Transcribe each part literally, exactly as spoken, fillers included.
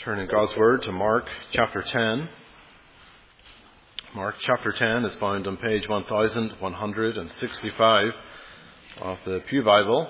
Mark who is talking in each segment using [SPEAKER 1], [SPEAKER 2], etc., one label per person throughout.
[SPEAKER 1] Turn in God's Word to Mark chapter ten. Mark chapter ten is found on page one thousand one hundred sixty-five of the Pew Bible.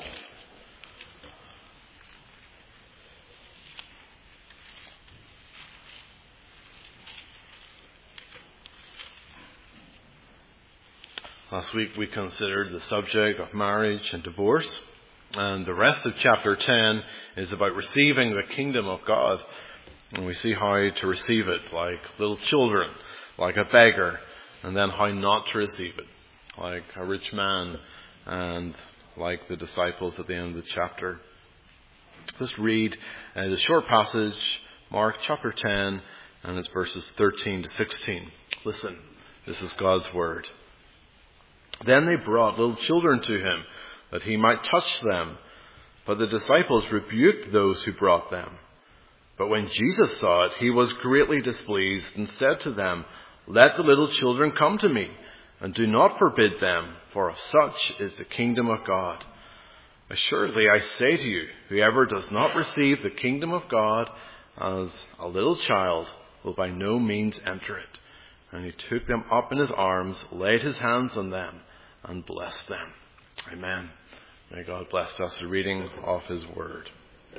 [SPEAKER 1] Last week we considered the subject of marriage and divorce, and the rest of chapter ten is about receiving the kingdom of God. And we see how to receive it, like little children, like a beggar, and then how not to receive it, like a rich man, and like the disciples at the end of the chapter. Let's read uh, the short passage, Mark chapter ten, and it's verses thirteen to sixteen. Listen, this is God's Word. Then they brought little children to him, that he might touch them. But the disciples rebuked those who brought them. But when Jesus saw it, he was greatly displeased and said to them, "Let the little children come to me, and do not forbid them, for of such is the kingdom of God. Assuredly, I say to you, whoever does not receive the kingdom of God as a little child will by no means enter it." And he took them up in his arms, laid his hands on them, and blessed them. Amen. May God bless us the reading of his word.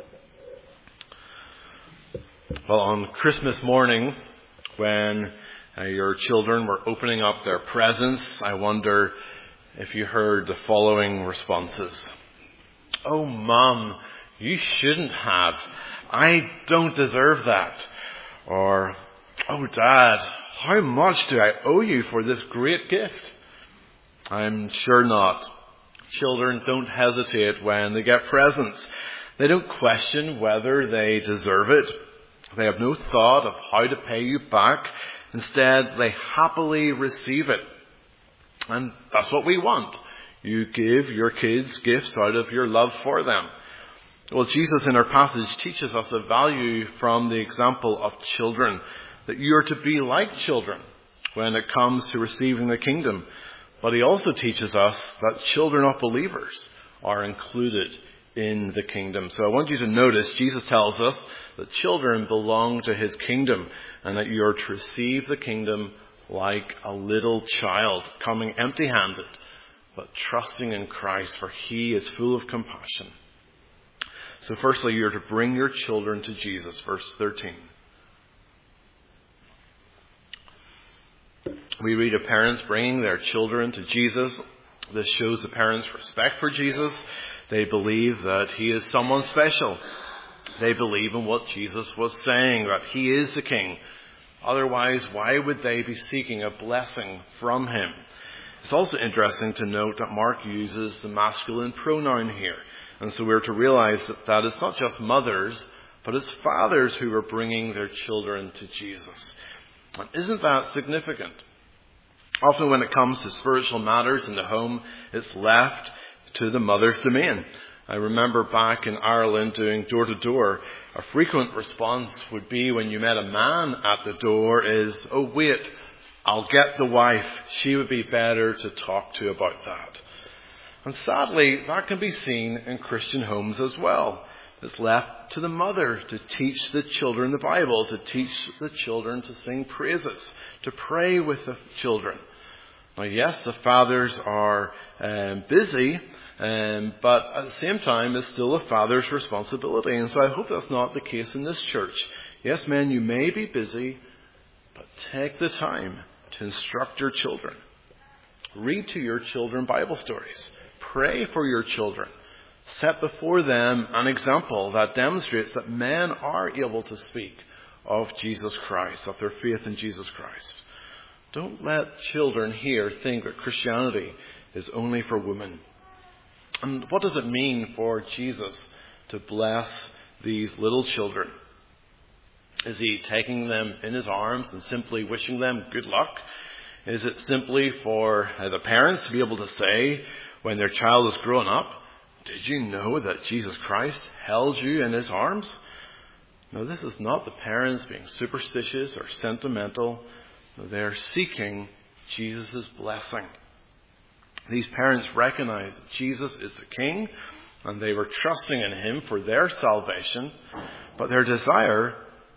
[SPEAKER 1] Well, on Christmas morning, when uh, your children were opening up their presents, I wonder if you heard the following responses. "Oh, Mom, you shouldn't have. I don't deserve that." Or, "Oh, Dad, how much do I owe you for this great gift?" I'm sure not. Children don't hesitate when they get presents. They don't question whether they deserve it. They have no thought of how to pay you back. Instead, they happily receive it. And that's what we want. You give your kids gifts out of your love for them. Well, Jesus in our passage teaches us a value from the example of children, that you are to be like children when it comes to receiving the kingdom. But he also teaches us that children of believers are included in the kingdom. So I want you to notice Jesus tells us that children belong to his kingdom, and that you are to receive the kingdom like a little child, coming empty-handed, but trusting in Christ, for he is full of compassion. So firstly, you're to bring your children to Jesus, verse thirteen. We read of parents bringing their children to Jesus. This shows the parents' respect for Jesus. They believe that he is someone special. They believe in what Jesus was saying, that he is the king. Otherwise, why would they be seeking a blessing from him? It's also interesting to note that Mark uses the masculine pronoun here. And so we're to realize that that is not just mothers, but it's fathers who are bringing their children to Jesus. And isn't that significant? Often when it comes to spiritual matters in the home, it's left to the mother's domain. I remember back in Ireland doing door-to-door, a frequent response would be when you met a man at the door is, "Oh, wait, I'll get the wife. She would be better to talk to about that." And sadly, that can be seen in Christian homes as well. It's left to the mother to teach the children the Bible, to teach the children to sing praises, to pray with the children. Now, yes, the fathers are um, busy, um, but at the same time, it's still a father's responsibility. And so I hope that's not the case in this church. Yes, men, you may be busy, but take the time to instruct your children. Read to your children Bible stories. Pray for your children. Set before them an example that demonstrates that men are able to speak of Jesus Christ, of their faith in Jesus Christ. Don't let children here think that Christianity is only for women. And what does it mean for Jesus to bless these little children? Is he taking them in his arms and simply wishing them good luck? Is it simply for the parents to be able to say when their child is grown up, "Did you know that Jesus Christ held you in his arms?" No, this is not the parents being superstitious or sentimental. No, they are seeking Jesus' blessing. These parents recognize that Jesus is the King, and they were trusting in him for their salvation. But their desire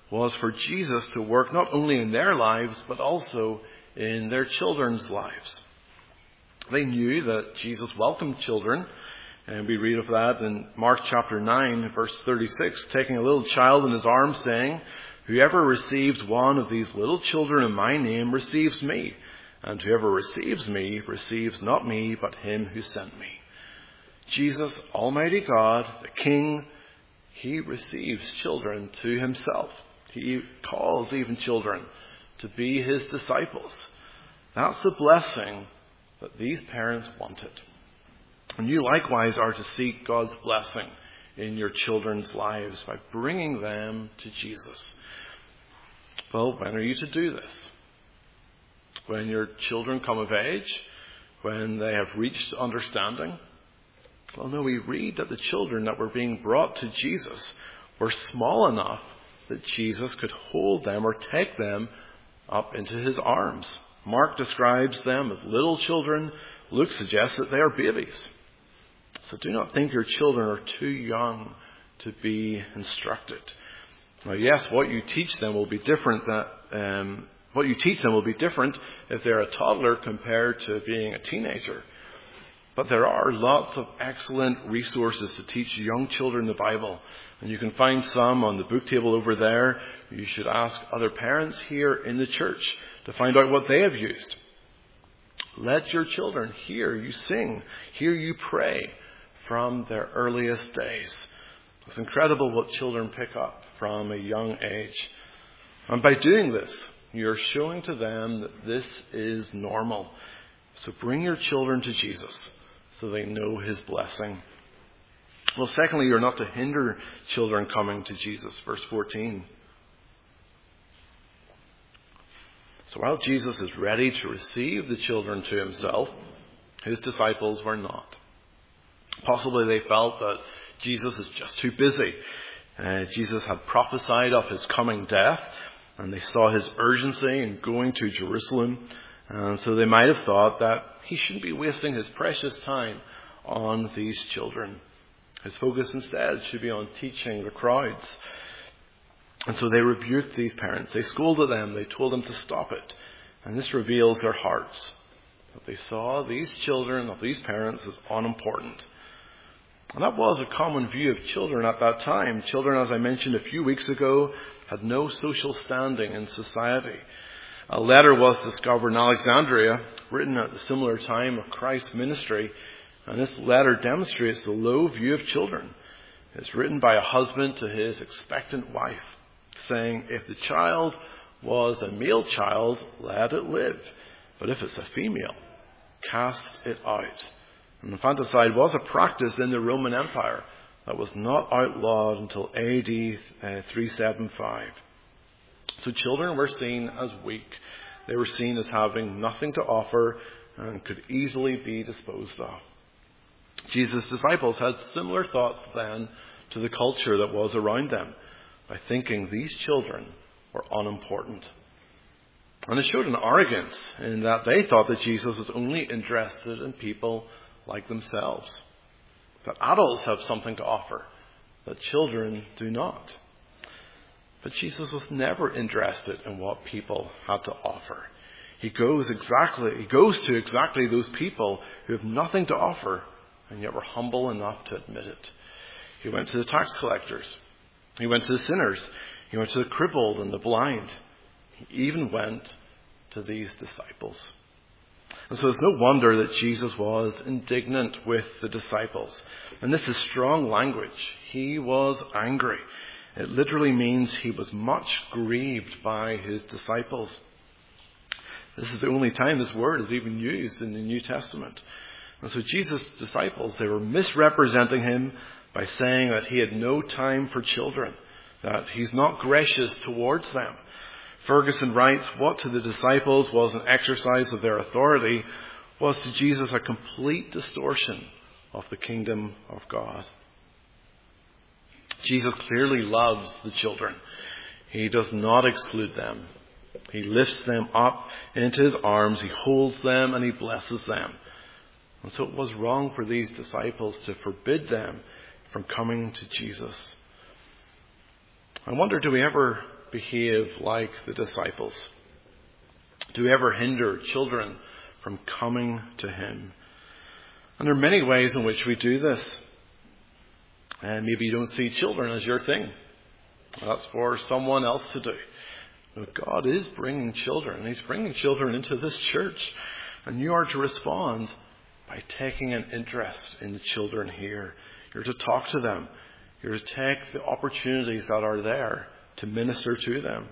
[SPEAKER 1] was for Jesus to work not only in their lives, but also in their children's lives. They knew that Jesus welcomed children, and we read of that in Mark chapter nine, verse thirty-six, taking a little child in his arms, saying, "Whoever receives one of these little children in my name receives me, and whoever receives me receives not me, but him who sent me." Jesus, Almighty God, the King, he receives children to himself. He calls even children to be his disciples. That's the blessing that these parents wanted. And you likewise are to seek God's blessing in your children's lives by bringing them to Jesus. Well, when are you to do this? When your children come of age? When they have reached understanding? Well, no, we read that the children that were being brought to Jesus were small enough that Jesus could hold them or take them up into his arms. Mark describes them as little children. Luke suggests that they are babies. So do not think your children are too young to be instructed. Now, yes, what you teach them will be different. That um, what you teach them will be different if they're a toddler compared to being a teenager. But there are lots of excellent resources to teach young children the Bible. And you can find some on the book table over there. You should ask other parents here in the church to find out what they have used. Let your children hear you sing, hear you pray from their earliest days. It's incredible what children pick up from a young age. And by doing this, you're showing to them that this is normal. So bring your children to Jesus so they know his blessing. Well, secondly, you're not to hinder children coming to Jesus. Verse fourteen. So while Jesus is ready to receive the children to himself, his disciples were not. Possibly they felt that Jesus is just too busy. Uh, Jesus had prophesied of his coming death, and they saw his urgency in going to Jerusalem. And so they might have thought that he shouldn't be wasting his precious time on these children. His focus instead should be on teaching the crowds. And so they rebuked these parents. They scolded them. They told them to stop it. And this reveals their hearts. That they saw these children of these parents as unimportant. And that was a common view of children at that time. Children, as I mentioned a few weeks ago, had no social standing in society. A letter was discovered in Alexandria, written at the similar time of Christ's ministry. And this letter demonstrates the low view of children. It's written by a husband to his expectant wife, saying, if the child was a male child, let it live. But if it's a female, cast it out. And infanticide was a practice in the Roman Empire that was not outlawed until A D three seventy-five. So children were seen as weak. They were seen as having nothing to offer and could easily be disposed of. Jesus' disciples had similar thoughts then to the culture that was around them, by thinking these children were unimportant. And it showed an arrogance in that they thought that Jesus was only interested in people like themselves. That adults have something to offer that children do not. But Jesus was never interested in what people had to offer. He goes exactly, he goes to exactly those people who have nothing to offer and yet were humble enough to admit it. He went to the tax collectors. He went to the sinners. He went to the crippled and the blind. He even went to these disciples. And so it's no wonder that Jesus was indignant with the disciples. And this is strong language. He was angry. It literally means he was much grieved by his disciples. This is the only time this word is even used in the New Testament. And so Jesus' disciples, they were misrepresenting him by saying that he had no time for children, that he's not gracious towards them. Ferguson writes, what to the disciples was an exercise of their authority was to Jesus a complete distortion of the kingdom of God. Jesus clearly loves the children. He does not exclude them. He lifts them up into his arms. He holds them and he blesses them. And so it was wrong for these disciples to forbid them from coming to Jesus. I wonder, do we ever behave like the disciples? Do we ever hinder children from coming to him? And there are many ways in which we do this. And maybe you don't see children as your thing. That's for someone else to do. But God is bringing children. He's bringing children into this church. And you are to respond by taking an interest in the children here. You're to talk to them. You're to take the opportunities that are there to minister to them.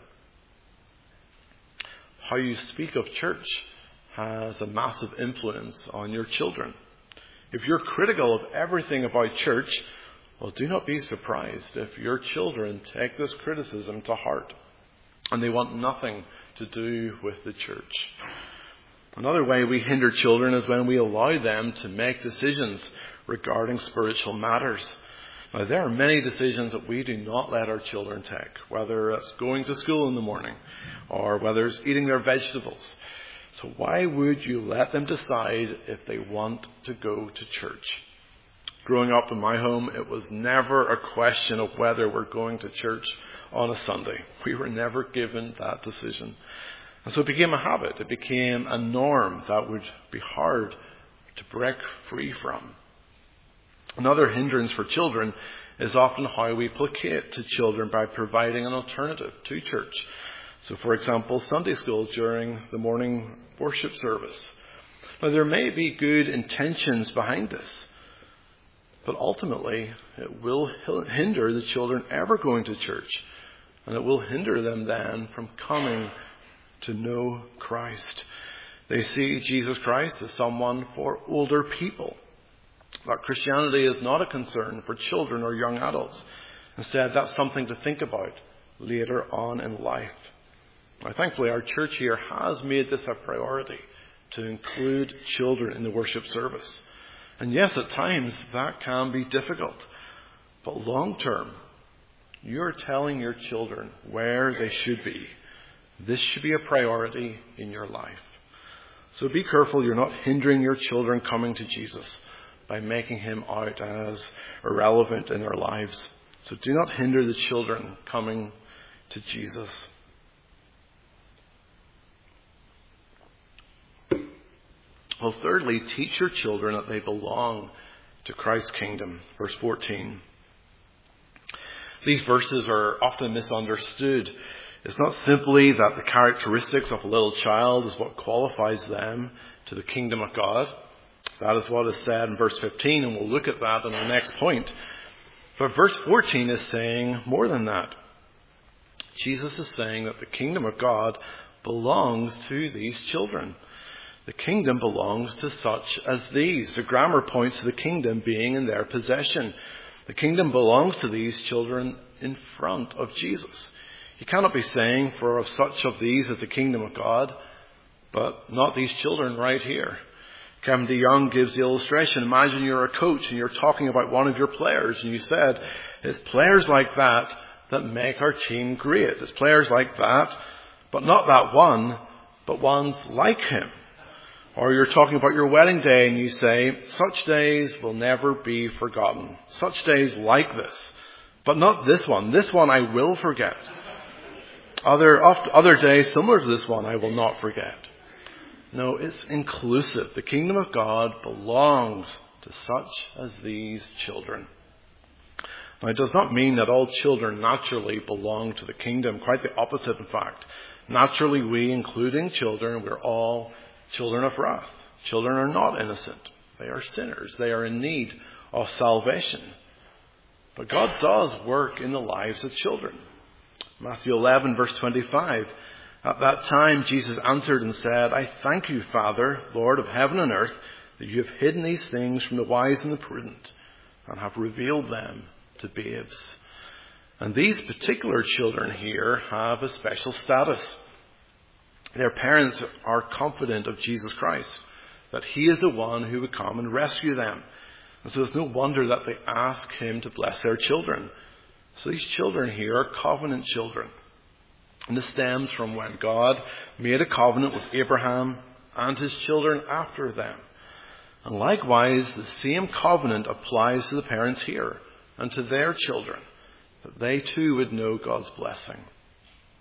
[SPEAKER 1] How you speak of church has a massive influence on your children. If you're critical of everything about church, well, do not be surprised if your children take this criticism to heart and they want nothing to do with the church. Another way we hinder children is when we allow them to make decisions regarding spiritual matters. Now, there are many decisions that we do not let our children take, whether it's going to school in the morning or whether it's eating their vegetables. So why would you let them decide if they want to go to church? Growing up in my home, it was never a question of whether we're going to church on a Sunday. We were never given that decision. And so it became a habit. It became a norm that would be hard to break free from. Another hindrance for children is often how we placate to children by providing an alternative to church. So, for example, Sunday school during the morning worship service. Now, there may be good intentions behind this, but ultimately it will hinder the children ever going to church, and it will hinder them then from coming to know Christ. They see Jesus Christ as someone for older people. That Christianity is not a concern for children or young adults. Instead, that's something to think about later on in life. Now, thankfully, our church here has made this a priority to include children in the worship service. And yes, at times that can be difficult. But long term, you're telling your children where they should be. This should be a priority in your life. So be careful you're not hindering your children coming to Jesus by making him out as irrelevant in their lives. So do not hinder the children coming to Jesus. Well, thirdly, teach your children that they belong to Christ's kingdom. Verse fourteen. These verses are often misunderstood. It's not simply that the characteristics of a little child is what qualifies them to the kingdom of God. That is what is said in verse fifteen, and we'll look at that in the next point. But verse fourteen is saying more than that. Jesus is saying that the kingdom of God belongs to these children. The kingdom belongs to such as these. The grammar points to the kingdom being in their possession. The kingdom belongs to these children in front of Jesus. You cannot be saying for such of these is the kingdom of God, but not these children right here. Kevin DeYoung gives the illustration. Imagine you're a coach and you're talking about one of your players, and you said, it's players like that that make our team great. It's players like that, but not that one, but ones like him. Or you're talking about your wedding day and you say, such days will never be forgotten. Such days like this, but not this one. This one I will forget. Other, other days similar to this one I will not forget. No, it's inclusive. The kingdom of God belongs to such as these children. Now, it does not mean that all children naturally belong to the kingdom. Quite the opposite, in fact. Naturally, we, including children, we're all children of wrath. Children are not innocent. They are sinners. They are in need of salvation. But God does work in the lives of children. Matthew eleven, verse twenty-five. At that time, Jesus answered and said, I thank you, Father, Lord of heaven and earth, that you have hidden these things from the wise and the prudent and have revealed them to babes. And these particular children here have a special status. Their parents are confident of Jesus Christ, that he is the one who would come and rescue them. And so it's no wonder that they ask him to bless their children. So these children here are covenant children. And this stems from when God made a covenant with Abraham and his children after them. And likewise, the same covenant applies to the parents here and to their children, that they too would know God's blessing.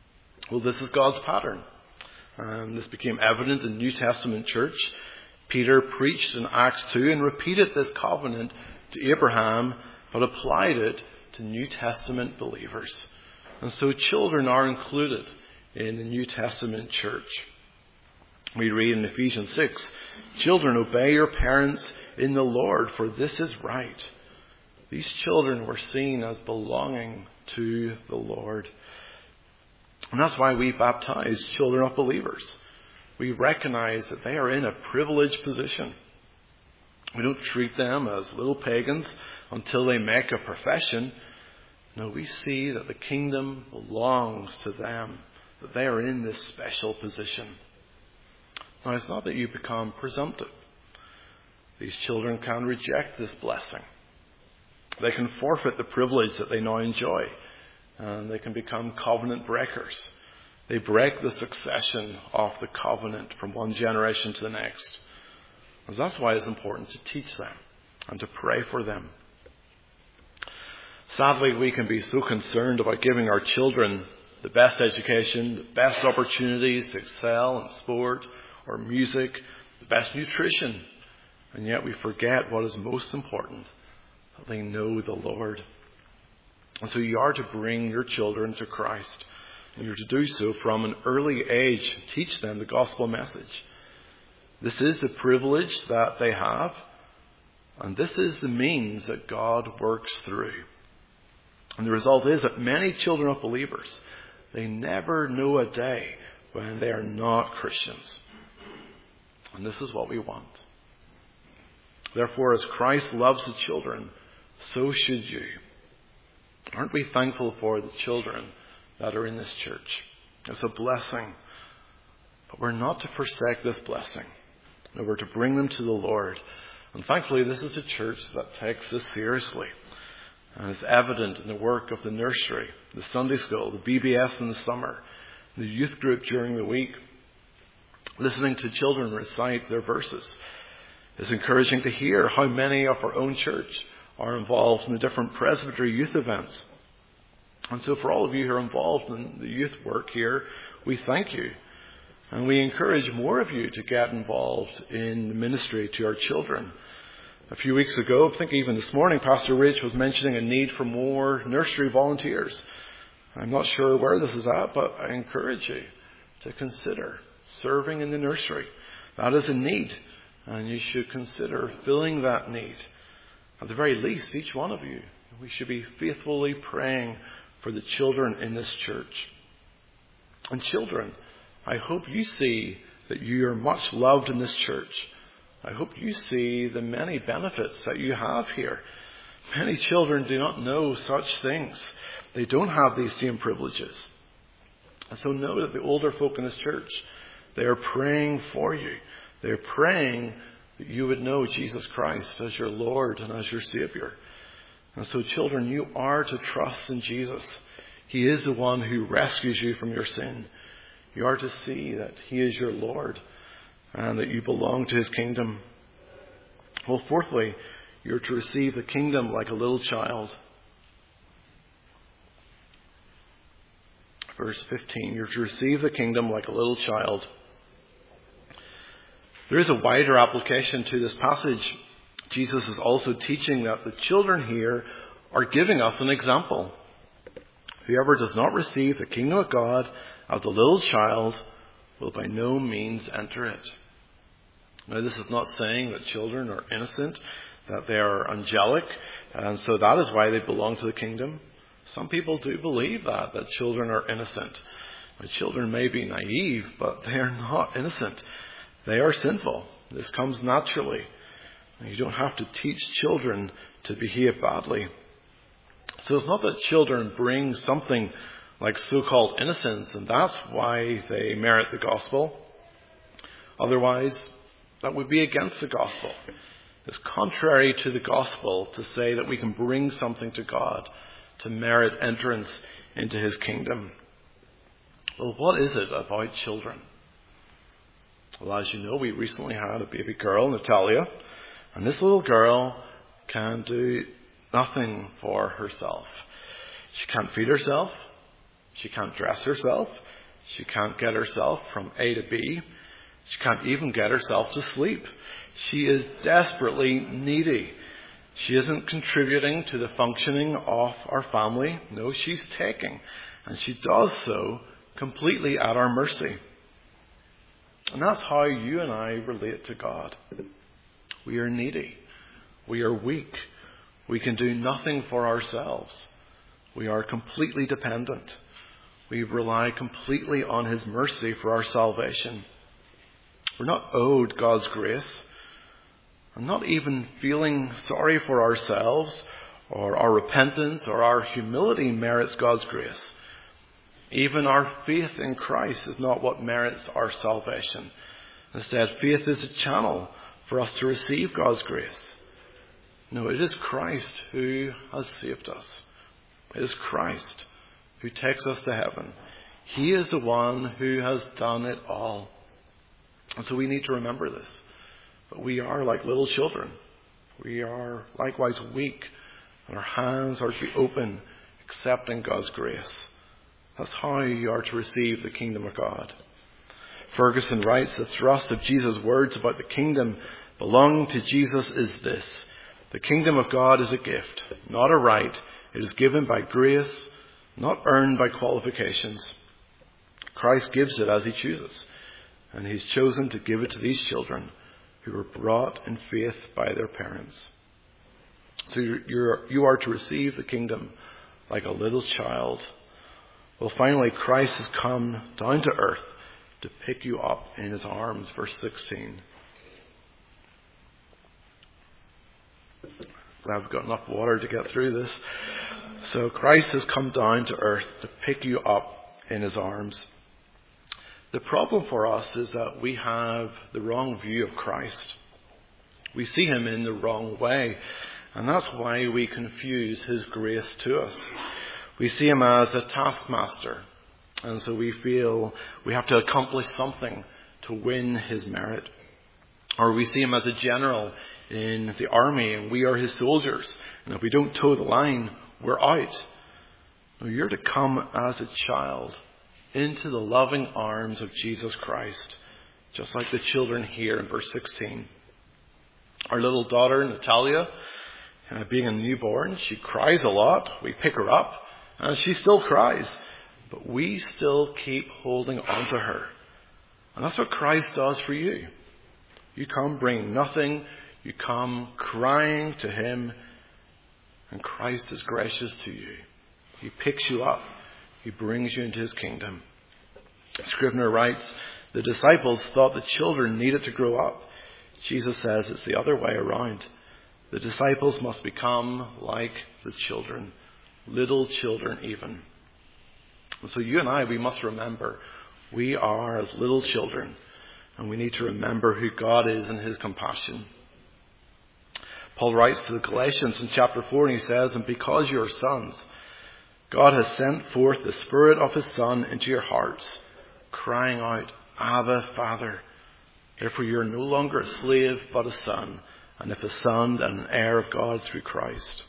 [SPEAKER 1] Well, this is God's pattern. And this became evident in the New Testament church. Peter preached in Acts two and repeated this covenant to Abraham, but applied it to New Testament believers. And so children are included in the New Testament church. We read in Ephesians six, "Children, obey your parents in the Lord, for this is right." These children were seen as belonging to the Lord. And that's why we baptize children of believers. We recognize that they are in a privileged position. We don't treat them as little pagans until they make a profession. No, we see that the kingdom belongs to them, that they are in this special position. Now, it's not that you become presumptive. These children can reject this blessing. They can forfeit the privilege that they now enjoy, and they can become covenant breakers. They break the succession of the covenant from one generation to the next. And that's why it's important to teach them and to pray for them. Sadly, we can be so concerned about giving our children the best education, the best opportunities to excel in sport or music, the best nutrition, and yet we forget what is most important, that they know the Lord. And so you are to bring your children to Christ. And you're to do so from an early age. Teach them the gospel message. This is the privilege that they have. And this is the means that God works through. And the result is that many children of believers, they never know a day when they are not Christians. And this is what we want. Therefore, as Christ loves the children, so should you. Aren't we thankful for the children that are in this church? It's a blessing. But we're not to forsake this blessing. No, we're to bring them to the Lord. And thankfully, this is a church that takes this seriously. And it's evident in the work of the nursery, the Sunday school, the B B S in the summer, the youth group during the week. Listening to children recite their verses. It's encouraging to hear how many of our own church are involved in the different presbytery youth events. And so for all of you who are involved in the youth work here, we thank you. And we encourage more of you to get involved in the ministry to our children. A few weeks ago, I think even this morning, Pastor Rich was mentioning a need for more nursery volunteers. I'm not sure where this is at, but I encourage you to consider serving in the nursery. That is a need, and you should consider filling that need. At the very least, each one of you, we should be faithfully praying for the children in this church. And children, I hope you see that you are much loved in this church. I hope you see the many benefits that you have here. Many children do not know such things. They don't have these same privileges. And so know that the older folk in this church, they are praying for you. They are praying that you would know Jesus Christ as your Lord and as your Savior. And so children, you are to trust in Jesus. He is the one who rescues you from your sin. You are to see that He is your Lord and that you belong to His kingdom. Well, fourthly, you're to receive the kingdom like a little child. Verse fifteen, you're to receive the kingdom like a little child. There is a wider application to this passage. Jesus is also teaching that the children here are giving us an example. Whoever does not receive the kingdom of God as a little child will by no means enter it. Now, this is not saying that children are innocent, that they are angelic, and so that is why they belong to the kingdom. Some people do believe that, that children are innocent. Now, children may be naive, but they are not innocent. They are sinful. This comes naturally. You don't have to teach children to behave badly. So it's not that children bring something like so-called innocence, and that's why they merit the gospel. Otherwise, that would be against the gospel. It's contrary to the gospel to say that we can bring something to God to merit entrance into His kingdom. Well, what is it about children? Well, as you know, we recently had a baby girl, Natalia, and this little girl can do nothing for herself. She can't feed herself. She can't dress herself. She can't get herself from A to B. She can't even get herself to sleep. She is desperately needy. She isn't contributing to the functioning of our family. No, she's taking. And she does so completely at our mercy. And that's how you and I relate to God. We are needy. We are weak. We can do nothing for ourselves. We are completely dependent. We rely completely on His mercy for our salvation. We're not owed God's grace. And not even feeling sorry for ourselves or our repentance or our humility merits God's grace. Even our faith in Christ is not what merits our salvation. Instead, faith is a channel for us to receive God's grace. No, it is Christ who has saved us. It is Christ who takes us to heaven. He is the one who has done it all. And so we need to remember this. But we are like little children. We are likewise weak. And our hands are to be open, accepting God's grace. That's how you are to receive the kingdom of God. Ferguson writes, the thrust of Jesus' words about the kingdom belonging to Jesus is this. The kingdom of God is a gift, not a right. It is given by grace, not earned by qualifications. Christ gives it as He chooses. And He's chosen to give it to these children who were brought in faith by their parents. So you're, you're, you are to receive the kingdom like a little child. Well, finally, Christ has come down to earth to pick you up in His arms. Verse sixteen. Glad we've got enough water to get through this. So Christ has come down to earth to pick you up in His arms. The problem for us is that we have the wrong view of Christ. We see Him in the wrong way. And that's why we confuse His grace to us. We see Him as a taskmaster. And so we feel we have to accomplish something to win His merit. Or we see Him as a general in the army and we are His soldiers. And if we don't toe the line, we're out. No, you're to come as a child into the loving arms of Jesus Christ, just like the children here in verse sixteen. Our little daughter, Natalia, uh, being a newborn, she cries a lot. We pick her up, and she still cries. But we still keep holding on to her. And that's what Christ does for you. You come bringing nothing. You come crying to Him, and Christ is gracious to you. He picks you up. He brings you into His kingdom. Scrivener writes, the disciples thought the children needed to grow up. Jesus says it's the other way around. The disciples must become like the children, little children even. And so you and I, we must remember we are as little children, and we need to remember who God is and His compassion. Paul writes to the Galatians in chapter four, and he says, and because you are sons, God has sent forth the Spirit of His Son into your hearts, crying out, Abba, Father. Therefore you are no longer a slave, but a son. And if a son, then an heir of God through Christ.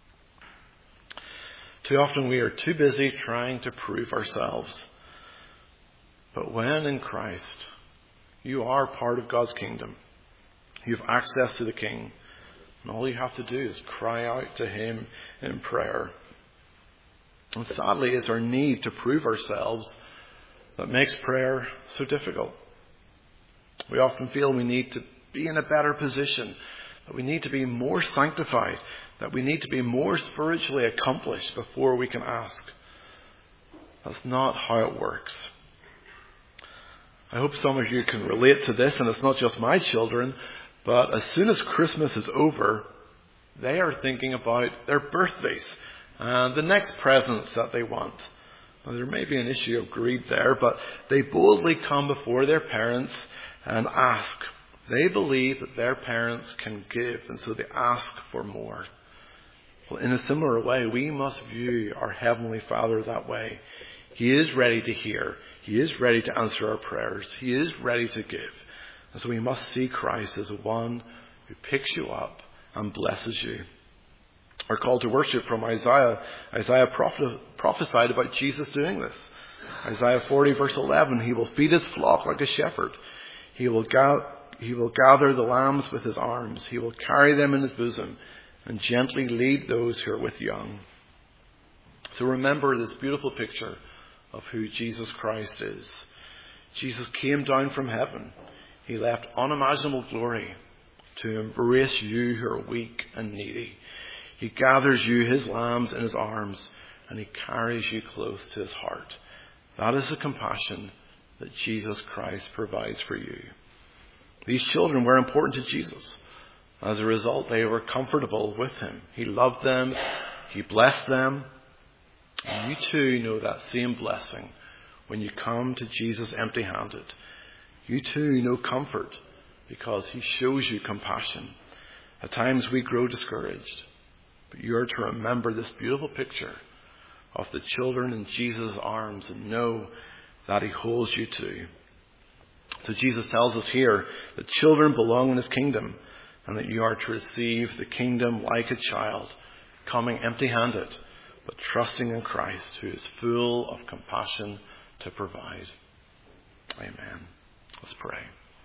[SPEAKER 1] Too often we are too busy trying to prove ourselves. But when in Christ, you are part of God's kingdom. You have access to the King. And all you have to do is cry out to Him in prayer. And sadly, it's our need to prove ourselves that makes prayer so difficult. We often feel we need to be in a better position, that we need to be more sanctified, that we need to be more spiritually accomplished before we can ask. That's not how it works. I hope some of you can relate to this, and it's not just my children, but as soon as Christmas is over, they are thinking about their birthdays and the next presents that they want. Now, there may be an issue of greed there, but they boldly come before their parents and ask. They believe that their parents can give, and so they ask for more. Well, in a similar way, we must view our Heavenly Father that way. He is ready to hear. He is ready to answer our prayers. He is ready to give. And so we must see Christ as the one who picks you up and blesses you. Our call to worship from Isaiah, Isaiah prophet, prophesied about Jesus doing this.
[SPEAKER 2] Isaiah forty verse eleven, he will feed his flock like a shepherd. He will, ga- he will gather the lambs with his arms. He will carry them in his bosom and gently lead those who are with young. So remember this beautiful picture of who Jesus Christ is. Jesus came down from heaven. He left unimaginable glory to embrace you who are weak and needy. He gathers you, his lambs, in his arms, and he carries you close to his heart. That is the compassion that Jesus Christ provides for you. These children were important to Jesus. As a result, they were comfortable with him. He loved them. He blessed them. And you too know that same blessing when you come to Jesus empty-handed. You too know comfort because he shows you compassion. At times we grow discouraged, but you are to remember this beautiful picture of the children in Jesus' arms and know that he holds you too. So Jesus tells us here that children belong in his kingdom and that you are to receive the kingdom like a child, coming empty-handed, but trusting in Christ, who is full of compassion to provide. Amen. Let's pray.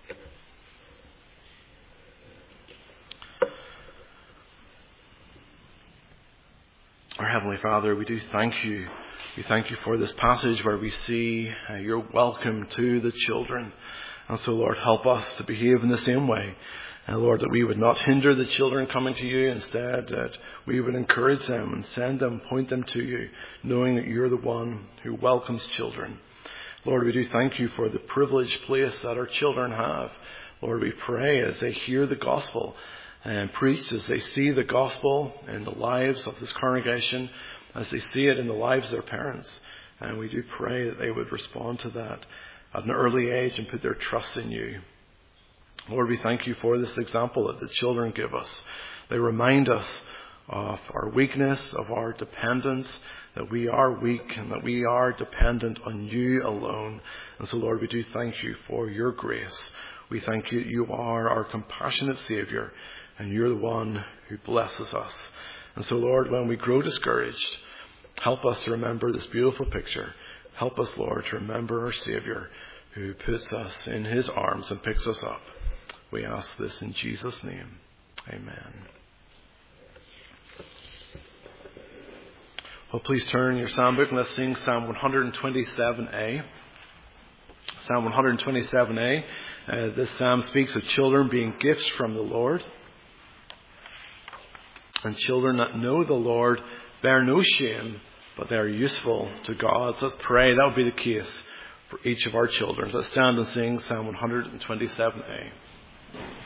[SPEAKER 2] Our Heavenly Father, we do thank you. We thank you for this passage where we see uh, your welcome to the children. And so, Lord, help us to behave in the same way. And Lord, that we would not hinder the children coming to you. Instead, that we would encourage them and send them, point them to you, knowing that you're the one who welcomes children. Lord, we do thank you for the privileged place that our children have. Lord, we pray as they hear the gospel and preach, as they see the gospel in the lives of this congregation, as they see it in the lives of their parents. And we do pray that they would respond to that at an early age and put their trust in you. Lord, we thank you for this example that the children give us. They remind us of our weakness, of our dependence, that we are weak and that we are dependent on you alone. And so, Lord, we do thank you for your grace. We thank you that you are our compassionate Saviour and you're the one who blesses us. And so, Lord, when we grow discouraged, help us to remember this beautiful picture. Help us, Lord, to remember our Saviour who puts us in his arms and picks us up. We ask this in Jesus' name. Amen. Well, please turn your psalm book and let's sing Psalm one twenty-seven A. Psalm one twenty-seven A. Uh, this psalm speaks of children being gifts from the Lord. And children that know the Lord bear no shame, but they are useful to God. So let's pray that will be the case for each of our children. Let's stand and sing Psalm one twenty-seven A.